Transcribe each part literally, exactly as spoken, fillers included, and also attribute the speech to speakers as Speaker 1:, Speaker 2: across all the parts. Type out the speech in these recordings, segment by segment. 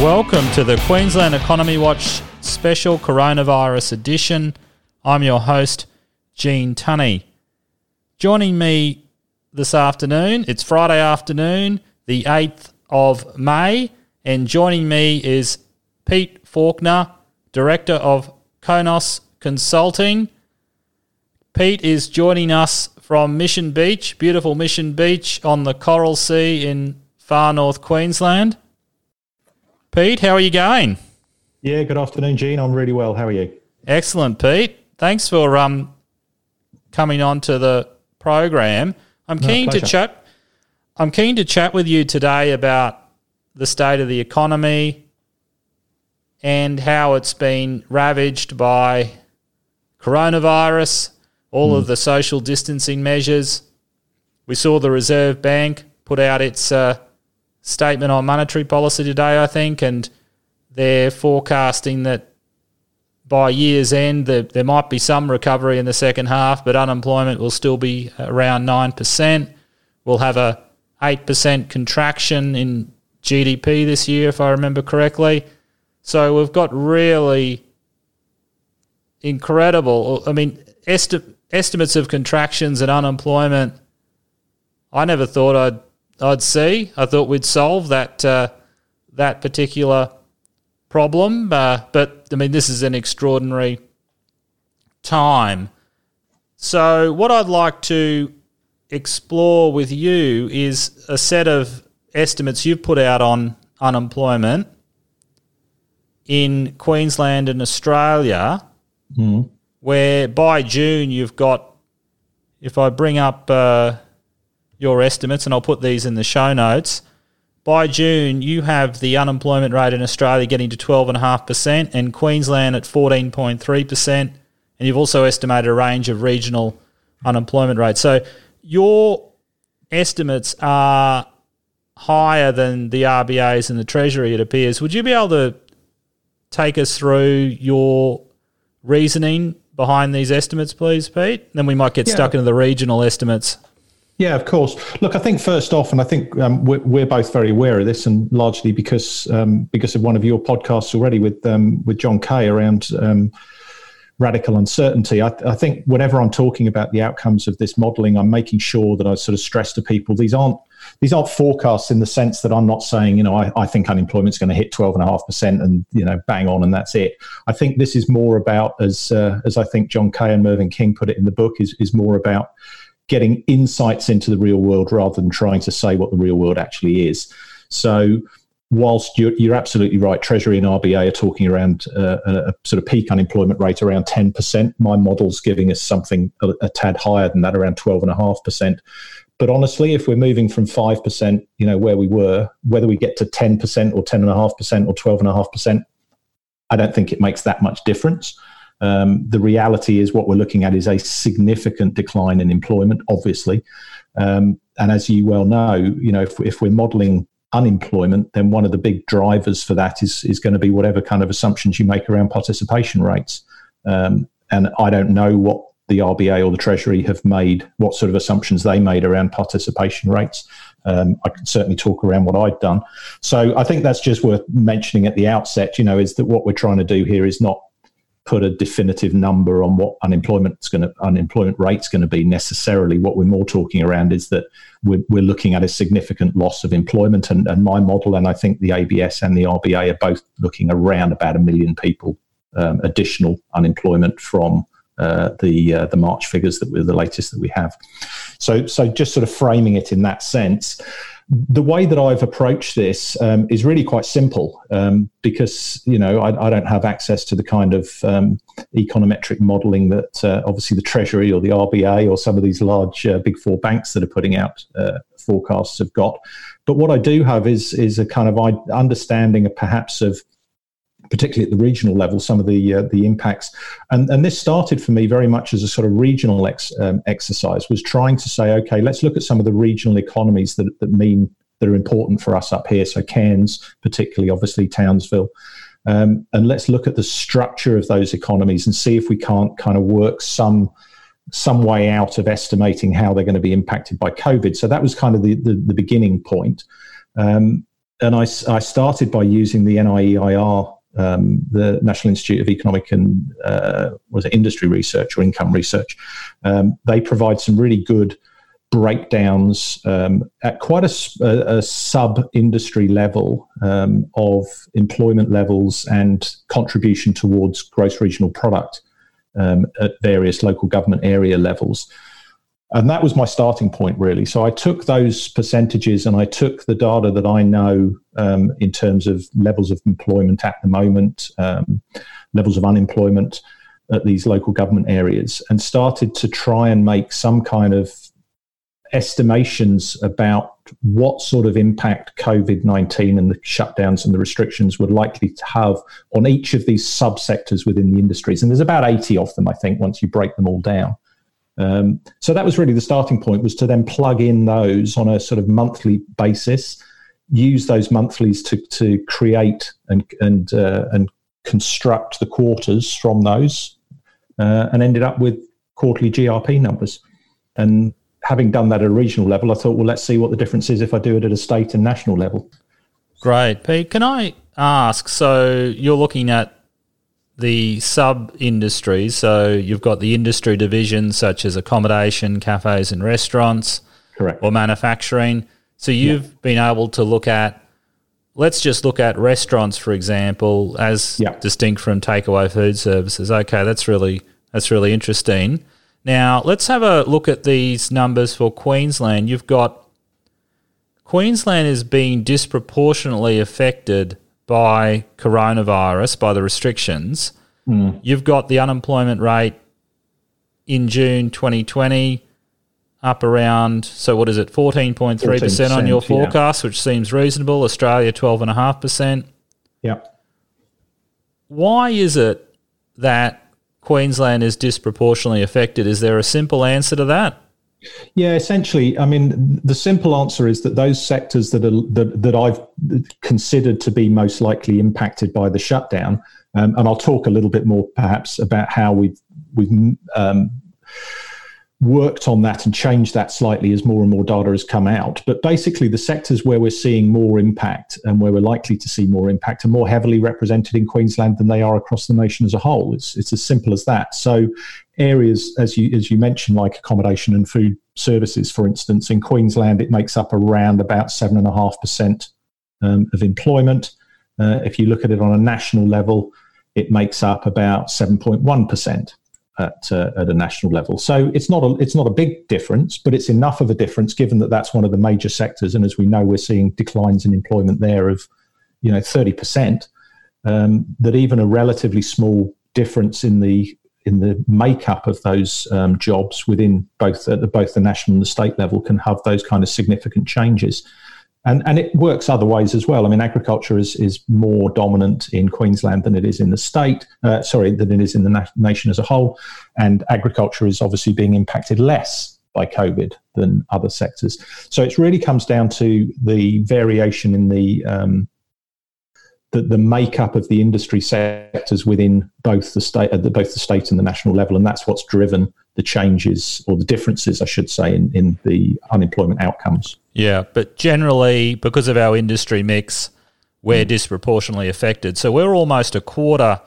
Speaker 1: Welcome to the Queensland Economy Watch Special Coronavirus Edition. I'm your host, Gene Tunney. Joining me this afternoon, it's Friday afternoon, the eighth of May, and joining me is Pete Faulkner, Director of Konos Consulting. Pete is joining us from Mission Beach, beautiful Mission Beach on the Coral Sea in far north Queensland. Pete, how are you going?
Speaker 2: Yeah, good afternoon, Gene. I'm really well. How are you?
Speaker 1: Excellent, Pete. Thanks for um coming on to the program. I'm
Speaker 2: No,
Speaker 1: keen to
Speaker 2: pleasure.
Speaker 1: chat. I'm keen to chat with you today about the state of the economy and how it's been ravaged by coronavirus, all
Speaker 2: Hmm.
Speaker 1: of the social distancing measures. We saw the Reserve Bank put out its uh, statement on monetary policy today, I think, and they're forecasting that by year's end there, there might be some recovery in the second half, but unemployment will still be around nine percent. We'll have a eight percent contraction in G D P this year, if I remember correctly. So we've got really incredible, I mean, esti- estimates of contractions and unemployment, I never thought I'd I'd see. I thought we'd solve that uh, that particular problem, uh, but I mean, this is an extraordinary time. So what I'd like to explore with you is a set of estimates you've put out on unemployment in Queensland and Australia,
Speaker 2: Mm.
Speaker 1: where by June you've got, if I bring up uh, your estimates, and I'll put these in the show notes, by June you have the unemployment rate in Australia getting to twelve point five percent and Queensland at fourteen point three percent, and you've also estimated a range of regional unemployment rates. So your estimates are higher than the R B A's and the Treasury, it appears. Would you be able to take us through your reasoning behind these estimates, please, Pete? Then we might get
Speaker 2: Yeah.
Speaker 1: stuck into the regional estimates.
Speaker 2: Yeah, of course. Look, I think first off, and I think um, we're, we're both very aware of this, and largely because um, because of one of your podcasts already with um, with John Kay around um, radical uncertainty. I, I think whenever I'm talking about the outcomes of this modelling, I'm making sure that I sort of stress to people these aren't these aren't forecasts in the sense that I'm not saying, you know, I, I think unemployment's going to hit twelve point five percent and, you know, bang on and that's it. I think this is more about, as uh, as I think John Kay and Mervyn King put it in the book, is is more about getting insights into the real world rather than trying to say what the real world actually is. So whilst you're, you're absolutely right, Treasury and R B A are talking around uh, a, a sort of peak unemployment rate around ten percent. My model's giving us something a, a tad higher than that, around twelve point five percent. But honestly, if we're moving from five percent, you know, where we were, whether we get to ten percent or ten point five percent or twelve point five percent, I don't think it makes that much difference. Um, the reality is what we're looking at is a significant decline in employment, obviously. Um, and as you well know, you know, if, if we're modelling unemployment, then one of the big drivers for that is is going to be whatever kind of assumptions you make around participation rates. Um, and I don't know what the R B A or the Treasury have made, what sort of assumptions they made around participation rates. Um, I can certainly talk around what I've done. So I think that's just worth mentioning at the outset, you know, is that what we're trying to do here is not put a definitive number on what unemployment's going to unemployment rate's going to be necessarily. What we're more talking around is that we're, we're looking at a significant loss of employment, and, and my model, and I think the A B S and the R B A are both looking around about a million people um, additional unemployment from uh, the uh, the March figures that were the latest that we have. So so just sort of framing it in that sense. The way that I've approached this um, is really quite simple um, because, you know, I, I don't have access to the kind of um, econometric modelling that uh, obviously the Treasury or the R B A or some of these large uh, big four banks that are putting out uh, forecasts have got. But what I do have is is a kind of understanding of perhaps of, particularly at the regional level, some of the uh, the impacts. And, and this started for me very much as a sort of regional ex, um, exercise, was trying to say, okay, let's look at some of the regional economies that, that mean that are important for us up here. So Cairns, particularly, obviously Townsville. Um, and let's look at the structure of those economies and see if we can't kind of work some some way out of estimating how they're going to be impacted by COVID. So that was kind of the, the, the beginning point. Um, and I, I started by using the N I E I R, um, the National Institute of Economic and uh, was it Industry Research or Income Research. Um, they provide some really good breakdowns um, at quite a, a, a sub-industry level um, of employment levels and contribution towards gross regional product um, at various local government area levels. And that was my starting point, really. So I took those percentages and I took the data that I know um, in terms of levels of employment at the moment, um, levels of unemployment at these local government areas, and started to try and make some kind of estimations about what sort of impact COVID nineteen and the shutdowns and the restrictions were likely to have on each of these subsectors within the industries. And there's about eighty of them, I think, once you break them all down. Um, so that was really the starting point, was to then plug in those on a sort of monthly basis, use those monthlies to to create and and uh, and construct the quarters from those, uh, and ended up with quarterly G R P numbers. And having done that at a regional level, I thought, well, let's see what the difference is if I do it at a state and national level.
Speaker 1: Great. Pete, can I ask, so you're looking at the sub-industries, so you've got the industry divisions such as accommodation, cafes and restaurants.
Speaker 2: Correct.
Speaker 1: Or manufacturing. So you've yeah. been able to look at, let's just look at restaurants, for example, as yeah. distinct from takeaway food services. Okay, that's really that's really interesting. Now, let's have a look at these numbers for Queensland. You've got Queensland is being disproportionately affected by coronavirus, by the restrictions. Mm. You've got the unemployment rate in June twenty twenty up around, so what is it, fourteen point three percent on your forecast, yeah. which seems reasonable. Australia, twelve point five percent.
Speaker 2: Yeah.
Speaker 1: Why is it that Queensland is disproportionately affected? Is there a simple answer to that?
Speaker 2: Yeah, essentially, I mean, the simple answer is that those sectors that are that, that I've considered to be most likely impacted by the shutdown, um, and I'll talk a little bit more perhaps about how we've we've um, worked on that and changed that slightly as more and more data has come out. But basically, the sectors where we're seeing more impact and where we're likely to see more impact are more heavily represented in Queensland than they are across the nation as a whole. It's it's as simple as that. So areas, as you as you mentioned, like accommodation and food services, for instance, in Queensland, it makes up around about seven and a half percent um, of employment. Uh, if you look at it on a national level, it makes up about seven point one percent. At, uh, at a national level. So it's not a it's not a big difference, but it's enough of a difference given that that's one of the major sectors. And as we know, we're seeing declines in employment there of, you know, thirty percent, um, that even a relatively small difference in the in the makeup of those um, jobs within both at the, both the national and the state level can have those kind of significant changes. And and it works other ways as well. I mean, agriculture is is more dominant in Queensland than it is in the state, uh, sorry, than it is in the na- nation as a whole. And agriculture is obviously being impacted less by COVID than other sectors. So it really comes down to the variation in the um, the, the makeup of the industry sectors within both the state, at the, both the state and the national level, and that's what's driven the changes, or the differences, I should say, in, in the unemployment outcomes.
Speaker 1: Yeah, but generally, because of our industry mix, we're mm. disproportionately affected. So we're almost a quarter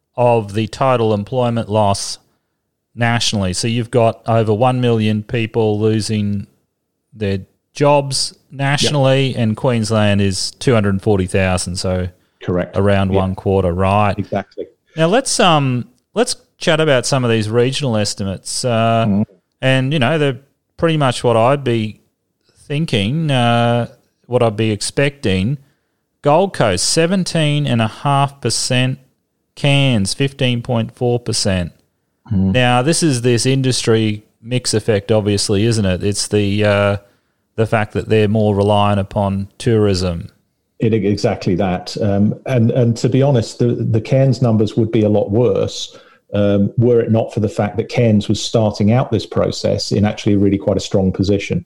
Speaker 1: of the total employment loss nationally. So you've got over one million people losing their jobs nationally, yep. and Queensland is two hundred forty thousand, so
Speaker 2: correct,
Speaker 1: around yep. one quarter, right?
Speaker 2: Exactly.
Speaker 1: Now let's um let's chat about some of these regional estimates, uh, mm. and you know they're pretty much what I'd be thinking, uh, what I'd be expecting. Gold Coast, seventeen point five percent. Cairns, fifteen point four percent. Mm. Now, this is this industry mix effect, obviously, isn't it? It's the uh, the fact that they're more reliant upon tourism.
Speaker 2: It, exactly that. Um, and, and to be honest, the, the Cairns numbers would be a lot worse um, were it not for the fact that Cairns was starting out this process in actually really quite a strong position.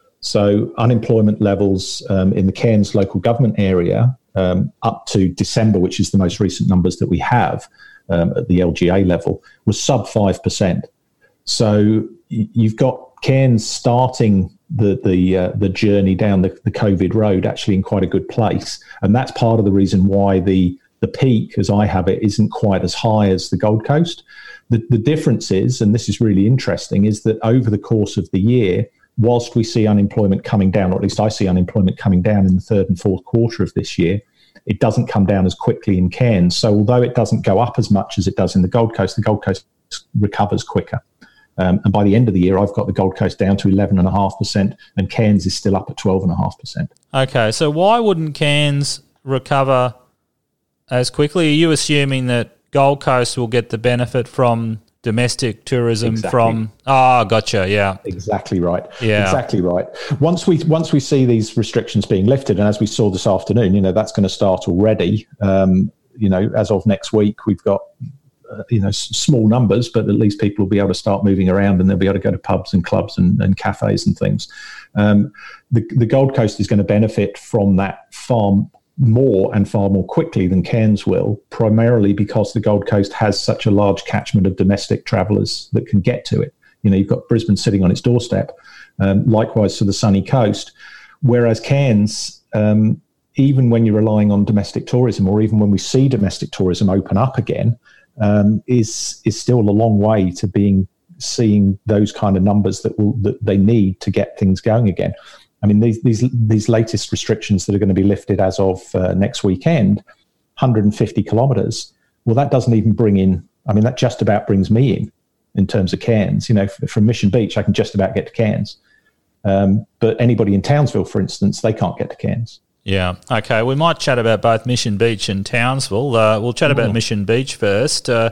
Speaker 2: So unemployment levels um, in the Cairns local government area um, up to December, which is the most recent numbers that we have um, at the L G A level, was sub five percent. So you've got Cairns starting the the uh, the journey down the, the COVID road actually in quite a good place. And that's part of the reason why the the peak, as I have it, isn't quite as high as the Gold Coast. The, the difference is, and this is really interesting, is that over the course of the year, whilst we see unemployment coming down, or at least I see unemployment coming down in the third and fourth quarter of this year, it doesn't come down as quickly in Cairns. So although it doesn't go up as much as it does in the Gold Coast, the Gold Coast recovers quicker. Um, and by the end of the year, I've got the Gold Coast down to eleven point five percent and Cairns is still up at twelve point five percent.
Speaker 1: Okay, so why wouldn't Cairns recover as quickly? Are you assuming that Gold Coast will get the benefit from domestic tourism
Speaker 2: exactly.
Speaker 1: from... Oh, gotcha, yeah.
Speaker 2: Exactly right.
Speaker 1: Yeah.
Speaker 2: Exactly right. Once we once we see these restrictions being lifted, and as we saw this afternoon, you know, that's going to start already. Um, you know, as of next week, we've got, uh, you know, s- small numbers, but at least people will be able to start moving around and they'll be able to go to pubs and clubs and, and cafes and things. Um, the, the Gold Coast is going to benefit from that far more and far more quickly than Cairns will, primarily because the Gold Coast has such a large catchment of domestic travellers that can get to it. You know, you've got Brisbane sitting on its doorstep, um, likewise to the sunny coast, whereas Cairns, um, even when you're relying on domestic tourism, or even when we see domestic tourism open up again, um, is is still a long way to being seeing those kind of numbers that will that they need to get things going again. I mean, these these these latest restrictions that are going to be lifted as of uh, next weekend, one hundred fifty kilometres. Well, that doesn't even bring in. I mean, that just about brings me in in terms of Cairns. You know, f- from Mission Beach, I can just about get to Cairns. Um, but anybody in Townsville, for instance, they can't get to Cairns.
Speaker 1: Yeah. Okay. We might chat about both Mission Beach and Townsville. Uh, we'll chat about mm. Mission Beach first. Uh,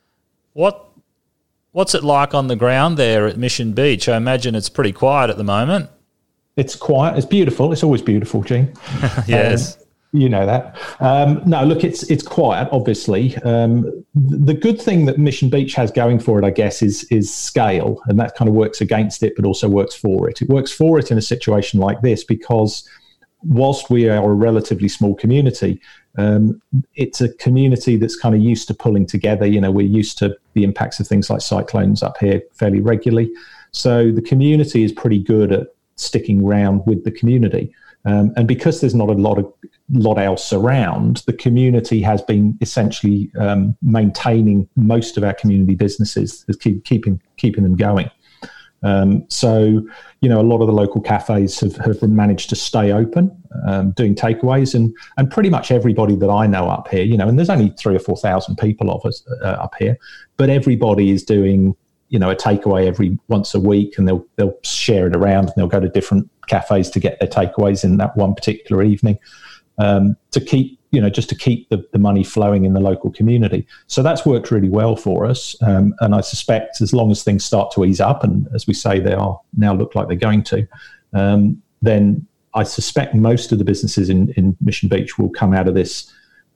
Speaker 1: what what's it like on the ground there at Mission Beach? I imagine it's pretty quiet at the moment.
Speaker 2: It's quiet. It's beautiful. It's always beautiful, Gene.
Speaker 1: Yes.
Speaker 2: Um, you know that. Um, no, look, it's it's quiet, obviously. Um, the good thing that Mission Beach has going for it, I guess, is is scale, and that kind of works against it, but also works for it. It works for it in a situation like this because whilst we are a relatively small community, um, it's a community that's kind of used to pulling together. You know, we're used to the impacts of things like cyclones up here fairly regularly. So the community is pretty good at sticking around with the community. Um, and because there's not a lot of lot else around, the community has been essentially um, maintaining most of our community businesses, keep, keeping keeping them going. Um, so, you know, a lot of the local cafes have, have managed to stay open, um, doing takeaways, and and pretty much everybody that I know up here, you know, and there's only three or four thousand people of us uh, up here, but everybody is doing, you know, a takeaway every once a week, and they'll they'll share it around, and they'll go to different cafes to get their takeaways in that one particular evening, um, to keep, you know, just to keep the, the money flowing in the local community. So that's worked really well for us. Um, and I suspect as long as things start to ease up, and as we say, they are now look like they're going to, um, then I suspect most of the businesses in, in Mission Beach will come out of this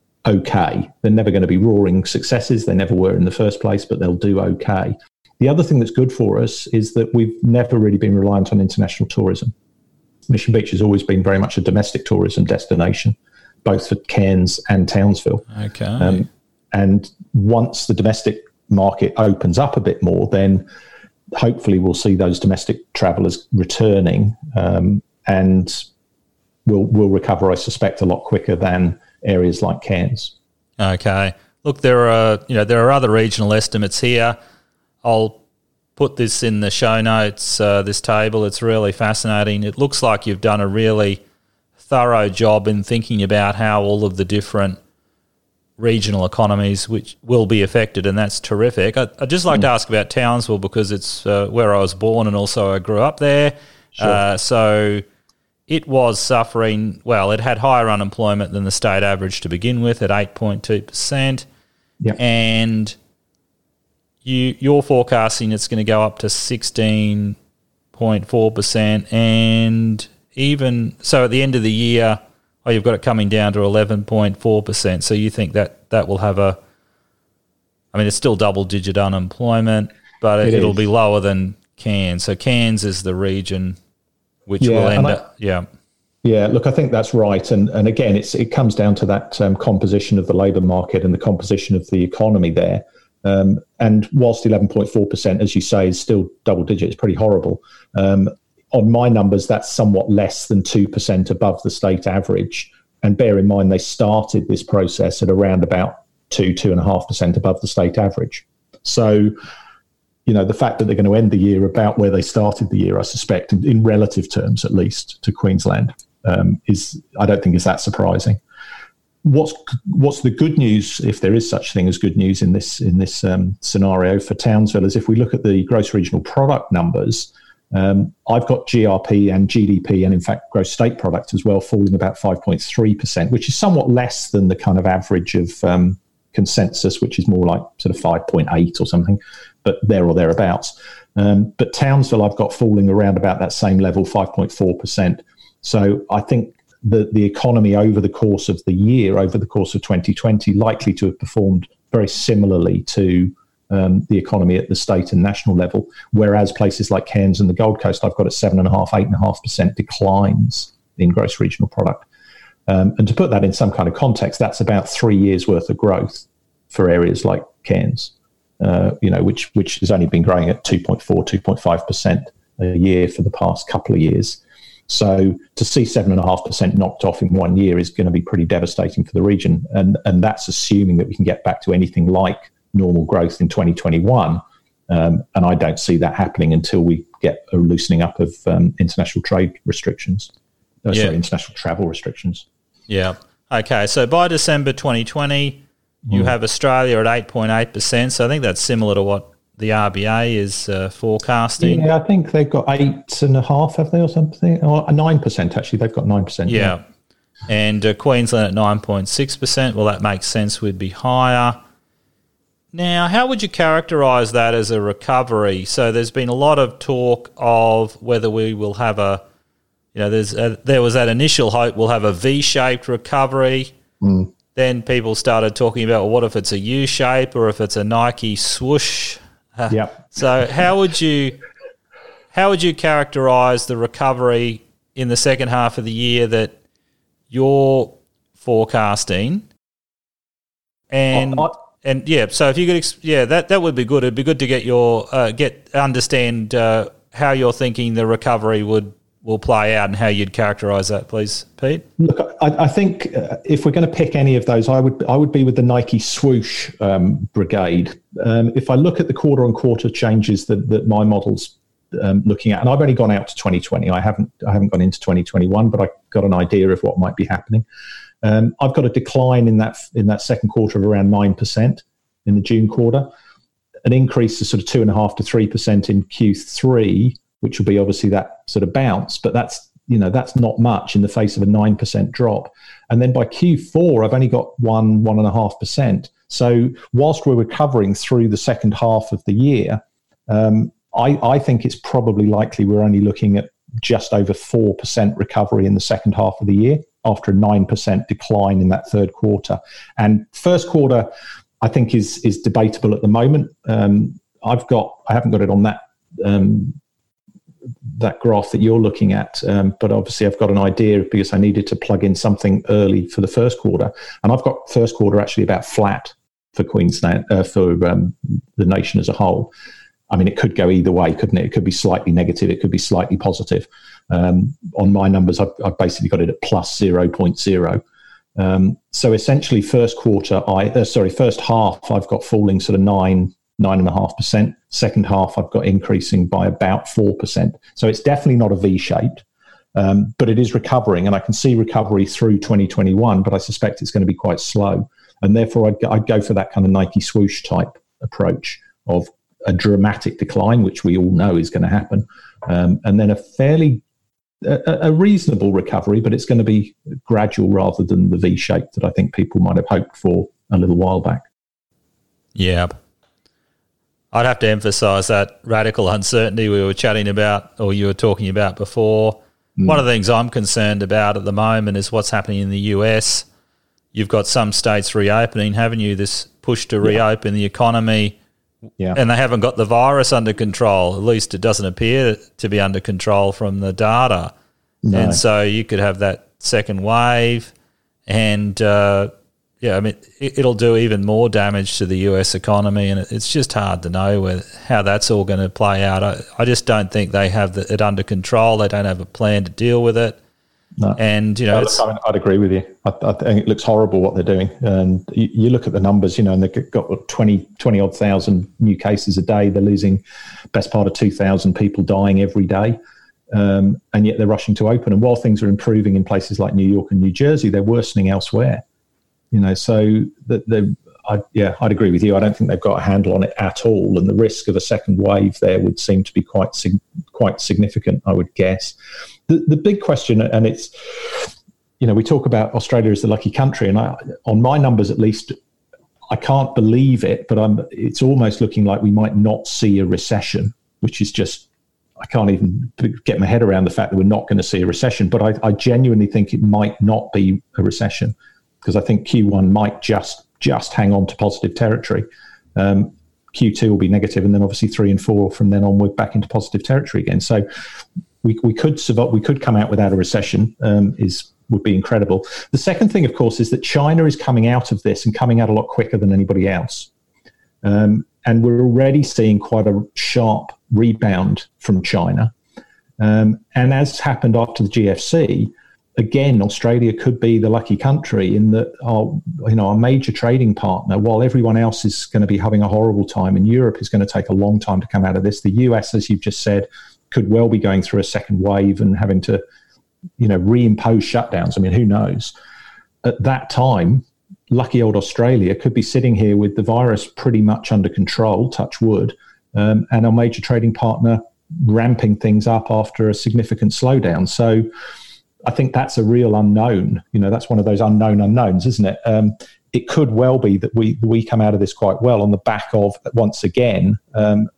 Speaker 2: okay. They're never going to be roaring successes. They never were in the first place, but they'll do okay. The other thing that's good for us is that we've never really been reliant on international tourism. Mission Beach has always been very much a domestic tourism destination, both for Cairns and Townsville.
Speaker 1: Okay.
Speaker 2: Um, and once the domestic market opens up a bit more, then hopefully we'll see those domestic travellers returning, um, and we'll, we'll recover, I suspect, a lot quicker than areas like Cairns.
Speaker 1: Okay. Look, there are, you know, there are other regional estimates here. I'll put this in the show notes, uh, this table. It's really fascinating. It looks like you've done a really thorough job in thinking about how all of the different regional economies which will be affected, and that's terrific. I, I'd just like mm. to ask about Townsville because it's uh, where I was born and also I grew up there.
Speaker 2: Sure.
Speaker 1: Uh, so it was suffering, well, it had higher unemployment than the state average to begin with at eight point two percent.
Speaker 2: Yep.
Speaker 1: And you, you're forecasting it's going to go up to sixteen point four percent, and even so at the end of the year, oh, you've got it coming down to eleven point four percent. So you think that that will have a, I mean, it's still double-digit unemployment, but it,
Speaker 2: it
Speaker 1: it'll
Speaker 2: is.
Speaker 1: be lower than Cairns. So Cairns is the region which
Speaker 2: yeah,
Speaker 1: will end
Speaker 2: I,
Speaker 1: up, yeah.
Speaker 2: Yeah, look, I think that's right. And and again, it's it comes down to that um, composition of the labour market and the composition of the economy there. Um, and whilst eleven point four percent, as you say, is still double digit, it's pretty horrible. Um, on my numbers, that's somewhat less than two percent above the state average. And bear in mind, they started this process at around about two, two and a half percent above the state average. So, you know, the fact that they're going to end the year about where they started the year, I suspect, in, in relative terms, at least, to Queensland, um, is, I don't think is that surprising. What's what's the good news, if there is such thing as good news in this in this um, scenario for Townsville, is if we look at the gross regional product numbers, um, I've got G R P and G D P, and in fact gross state product as well, falling about five point three percent, which is somewhat less than the kind of average of um, consensus, which is more like sort of five point eight or something, but there or thereabouts. Um, but Townsville I've got falling around about that same level, five point four percent. So I think the, the economy over the course of the year, over the course of twenty twenty, likely to have performed very similarly to um, the economy at the state and national level, whereas places like Cairns and the Gold Coast, I've got a seven and a half, eight and a half percent declines in gross regional product. Um, and to put that in some kind of context, that's about three years worth of growth for areas like Cairns, uh, you know, which which has only been growing at two point four, two point five percent a year for the past couple of years. So to see seven and a half percent knocked off in one year is going to be pretty devastating for the region, and and that's assuming that we can get back to anything like normal growth in twenty twenty-one. Um, and I don't see that happening until we get a loosening up of um, international trade restrictions. Uh,
Speaker 1: yeah.
Speaker 2: Sorry, international travel restrictions.
Speaker 1: Yeah. Okay. So by December twenty twenty, you mm. have Australia at eight point eight percent. So I think that's similar to what the R B A is uh, forecasting.
Speaker 2: Yeah, I think they've got eight and a half, have they, or something? Or nine percent, actually. They've got nine percent.
Speaker 1: Yeah. yeah. And uh, Queensland at nine point six percent. Well, that makes sense. We'd be higher. Now, how would you characterise that as a recovery? So there's been a lot of talk of whether we will have a, you know, there's a, there was that initial hope we'll have a V-shaped recovery.
Speaker 2: Mm.
Speaker 1: Then people started talking about, well, what if it's a U-shape or if it's a Nike swoosh?
Speaker 2: Yeah.
Speaker 1: So how would you how would you characterise the recovery in the second half of the year that you're forecasting? And
Speaker 2: I,
Speaker 1: and yeah, so if you could, yeah, that, that would be good. It'd be good to get your uh, get understand uh, how you're thinking the recovery would will play out and how you'd characterise that, please, Pete.
Speaker 2: Look, I, I think uh, if we're going to pick any of those, I would I would be with the Nike swoosh um, brigade. Um, if I look at the quarter on quarter changes that, that my model's um, looking at, and I've only gone out to twenty twenty. I haven't I haven't gone into twenty twenty-one, but I got an idea of what might be happening. Um, I've got a decline in that in that second quarter of around nine percent in the June quarter, an increase of sort of two and a half to three percent in Q three, which will be obviously that sort of bounce, but that's, you know, that's not much in the face of a nine percent drop. And then by Q four, I've only got one, one and a half percent. So whilst we're recovering through the second half of the year, um, I, I think it's probably likely we're only looking at just over four percent recovery in the second half of the year after a nine percent decline in that third quarter. And first quarter, I think is, is debatable at the moment. Um, I've got, I haven't got it on that, um, that graph that you're looking at, um, but obviously I've got an idea because I needed to plug in something early for the first quarter, and I've got first quarter actually about flat for Queensland, uh, for um, the nation as a whole. I mean, it could go either way, couldn't it? It could be slightly negative, it could be slightly positive. Um, on my numbers, I've, I've basically got it at plus zero point zero. Um, so essentially, first quarter, I uh, sorry, first half, I've got falling sort of nine. Nine and a half percent. Second half, I've got increasing by about four percent. So it's definitely not a V-shaped, um, but it is recovering, and I can see recovery through twenty twenty-one. But I suspect it's going to be quite slow, and therefore I'd, I'd go for that kind of Nike swoosh type approach of a dramatic decline, which we all know is going to happen, um, and then a fairly a, a reasonable recovery, but it's going to be gradual rather than the V-shape that I think people might have hoped for a little while back.
Speaker 1: Yeah. I'd have to emphasise that radical uncertainty we were chatting about, or you were talking about before. Mm. One of the things I'm concerned about at the moment is what's happening in the U S. You've got some states reopening, haven't you? This push to reopen yeah. the economy, yeah. and they haven't got the virus under control. At least it doesn't appear to be under control from the data. No. And so you could have that second wave, and uh, yeah, I mean, it, it'll do even more damage to the U S economy, and it, it's just hard to know where, how that's all going to play out. I, I just don't think they have the, it under control. They don't have a plan to deal with it.
Speaker 2: No.
Speaker 1: And, you know,
Speaker 2: no,
Speaker 1: it's,
Speaker 2: I mean, I'd agree with you. I, I think it looks horrible what they're doing. And you, you look at the numbers, you know, and they've got what, twenty, twenty odd thousand new cases a day. They're losing best part of two thousand people dying every day. Um, and yet they're rushing to open. And while things are improving in places like New York and New Jersey, they're worsening elsewhere. You know, so that the I, yeah, I'd agree with you. I don't think they've got a handle on it at all, and the risk of a second wave there would seem to be quite quite significant, I would guess. The the big question, and it's, you know, we talk about Australia as the lucky country, and I, on my numbers at least, I can't believe it, but I'm. It's almost looking like we might not see a recession, which is just, I can't even get my head around the fact that we're not going to see a recession. But I, I genuinely think it might not be a recession, because I think Q one might just just hang on to positive territory. Um, Q two will be negative, and then obviously three and four from then on we're back into positive territory again. So we we could survive, we could come out without a recession. Um, is would be incredible. The second thing, of course, is that China is coming out of this and coming out a lot quicker than anybody else. Um, and we're already seeing quite a sharp rebound from China. Um, and as happened after the G F C, again, Australia could be the lucky country in that our, you know, our major trading partner, while everyone else is going to be having a horrible time, and Europe is going to take a long time to come out of this, the U S, as you've just said, could well be going through a second wave and having to, you know, reimpose shutdowns. I mean, who knows? At that time, lucky old Australia could be sitting here with the virus pretty much under control, touch wood, um, and our major trading partner ramping things up after a significant slowdown. So I think that's a real unknown. You know, that's one of those unknown unknowns, isn't it? Um, it could well be that we we come out of this quite well on the back of, once again, um,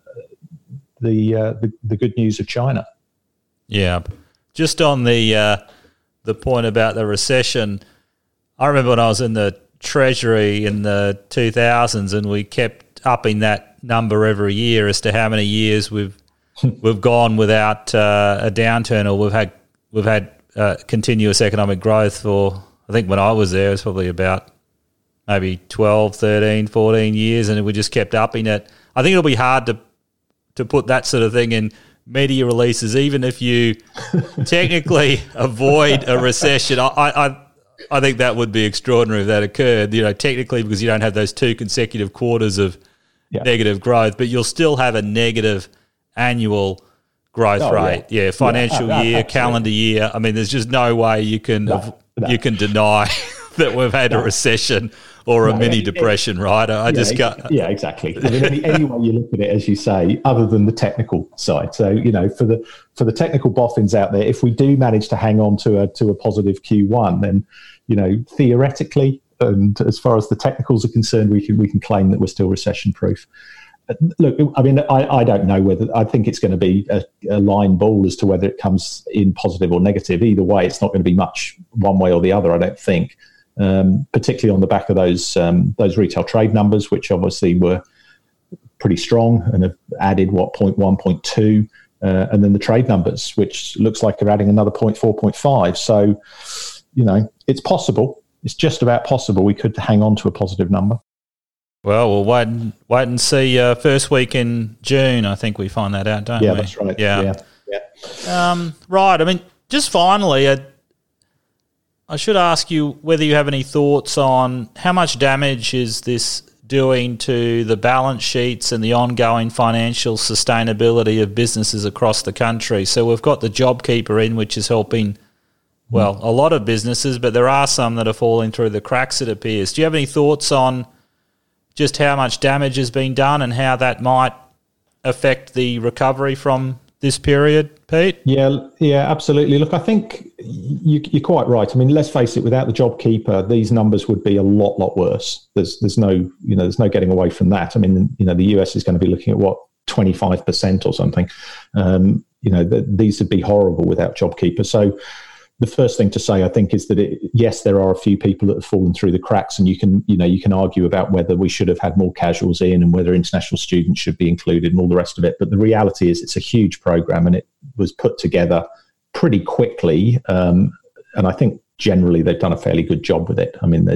Speaker 2: the, uh, the the good news of China.
Speaker 1: Yeah. Just on the uh, the point about the recession, I remember when I was in the Treasury in the two thousands, and we kept upping that number every year as to how many years we've we've gone without uh, a downturn, or we've had we've had uh, continuous economic growth for, I think when I was there, it was probably about maybe twelve, thirteen, fourteen years, and we just kept upping it. I think it'll be hard to to put that sort of thing in media releases, even if you technically avoid a recession. I, I I think that would be extraordinary if that occurred, you know, technically, because you don't have those two consecutive quarters of yeah. negative growth, but you'll still have a negative annual growth oh, rate. Yeah, yeah financial yeah, year, absolutely. calendar year. I mean, there's just no way you can no, no. you can deny that we've had no. a recession or a no, mini it, depression, it, right? I
Speaker 2: yeah,
Speaker 1: just got
Speaker 2: yeah, exactly. I mean, any, any way you look at it, as you say, other than the technical side. So, you know, for the for the technical boffins out there, if we do manage to hang on to a to a positive Q one, then, you know, theoretically, and as far as the technicals are concerned, we can we can claim that we're still recession proof. Look, I mean, I, I don't know whether, I think it's going to be a, a line ball as to whether it comes in positive or negative. Either way, it's not going to be much one way or the other, I don't think. Um, particularly on the back of those um, those retail trade numbers, which obviously were pretty strong and have added, what, zero point one, zero point two, uh, and then the trade numbers, which looks like they're adding another zero point four, zero point five. So, you know, it's possible. It's just about possible we could hang on to a positive number.
Speaker 1: Well, we'll wait and, wait and see. Uh, first week in June, I think we find that out, don't
Speaker 2: yeah,
Speaker 1: we?
Speaker 2: Yeah, that's right.
Speaker 1: Yeah.
Speaker 2: yeah. yeah.
Speaker 1: Um, right. I mean, just finally, uh, I should ask you whether you have any thoughts on how much damage is this doing to the balance sheets and the ongoing financial sustainability of businesses across the country. So we've got the JobKeeper in, which is helping, well, a lot of businesses, but there are some that are falling through the cracks, it appears. Do you have any thoughts on just how much damage has been done and how that might affect the recovery from this period, Pete?
Speaker 2: Yeah, yeah, absolutely. Look, I think you, you're quite right. I mean, let's face it, without the JobKeeper, these numbers would be a lot, lot worse. There's there's no, you know, there's no getting away from that. I mean, you know, the U S is going to be looking at, what, twenty-five percent or something. Um, you know, the, these would be horrible without JobKeeper. So the first thing to say, I think, is that it, yes, there are a few people that have fallen through the cracks, and you can, you know, you can argue about whether we should have had more casuals in and whether international students should be included and all the rest of it. But the reality is, it's a huge program, and it was put together pretty quickly. Um, and I think generally they've done a fairly good job with it. I mean, there's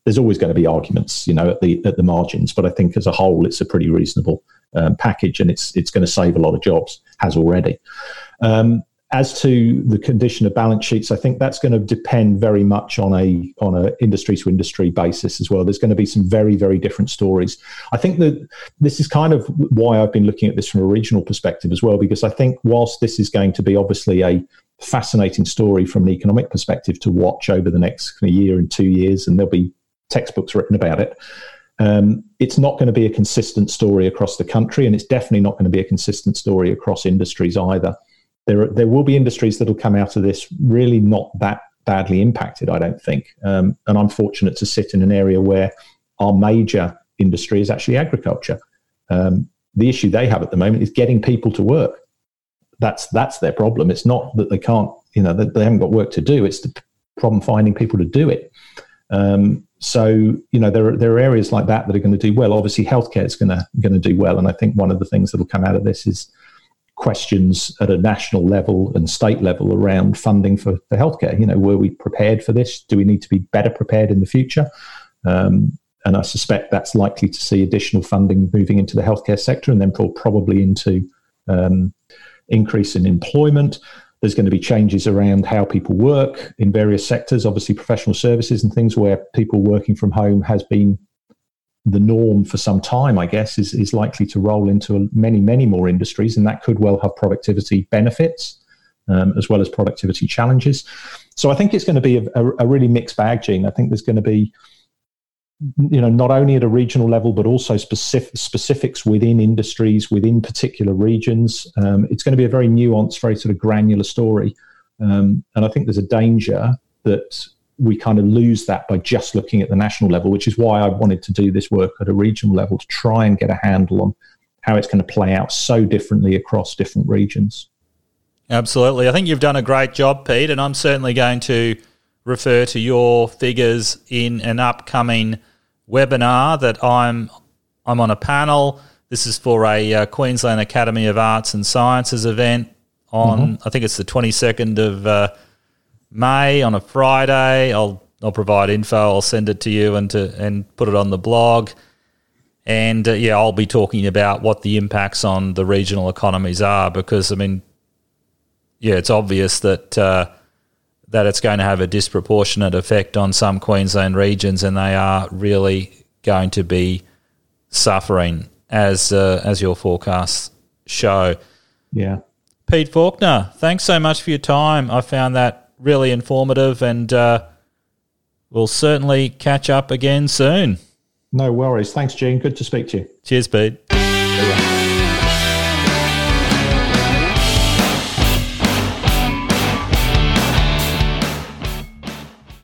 Speaker 2: there's always going to be arguments, you know, at the at the margins. But I think as a whole, it's a pretty reasonable um, package, and it's it's going to save a lot of jobs, has already. Um, As to the condition of balance sheets, I think that's going to depend very much on a on a industry to industry basis as well. There's going to be some very, very different stories. I think that this is kind of why I've been looking at this from a regional perspective as well, because I think whilst this is going to be obviously a fascinating story from an economic perspective to watch over the next year and two years, and there'll be textbooks written about it, um, it's not going to be a consistent story across the country, and it's definitely not going to be a consistent story across industries either. There, there will be industries that will come out of this really not that badly impacted, I don't think. Um, and I'm fortunate to sit in an area where our major industry is actually agriculture. Um, the issue they have at the moment is getting people to work. That's that's their problem. It's not that they can't, you know, that they haven't got work to do. It's the problem finding people to do it. Um, so, you know, there are, there are areas like that that are going to do well. Obviously, healthcare is going to going to do well. And I think one of the things that will come out of this is questions at a national level and state level around funding for, for healthcare. You know, were we prepared for this? Do we need to be better prepared in the future? Um, and I suspect that's likely to see additional funding moving into the healthcare sector, and then probably into um, increase in employment. There's going to be changes around how people work in various sectors. Obviously, professional services and things where people working from home has been the norm for some time, I guess, is, is likely to roll into many, many more industries, and that could well have productivity benefits um, as well as productivity challenges. So I think it's going to be a, a, a really mixed bag, Gene. I think there's going to be, you know, not only at a regional level, but also specific, specifics within industries, within particular regions. Um, it's going to be a very nuanced, very sort of granular story. Um, and I think there's a danger that we kind of lose that by just looking at the national level, which is why I wanted to do this work at a regional level, to try and get a handle on how it's going to play out so differently across different regions.
Speaker 1: Absolutely. I think you've done a great job, Pete, and I'm certainly going to refer to your figures in an upcoming webinar that I'm I'm on a panel. This is for a uh, Queensland Academy of Arts and Sciences event on, mm-hmm. I think it's the twenty-second of uh, May on a Friday. I'll I'll provide info. I'll send it to you and to and put it on the blog. And uh, yeah, I'll be talking about what the impacts on the regional economies are, because I mean, yeah, it's obvious that uh, that it's going to have a disproportionate effect on some Queensland regions, and they are really going to be suffering, as uh, as your forecasts show.
Speaker 2: Yeah.
Speaker 1: Pete Faulkner, thanks so much for your time. I found that really informative, and uh, we'll certainly catch up again soon.
Speaker 2: No worries. Thanks, Gene. Good to speak to you.
Speaker 1: Cheers, Pete.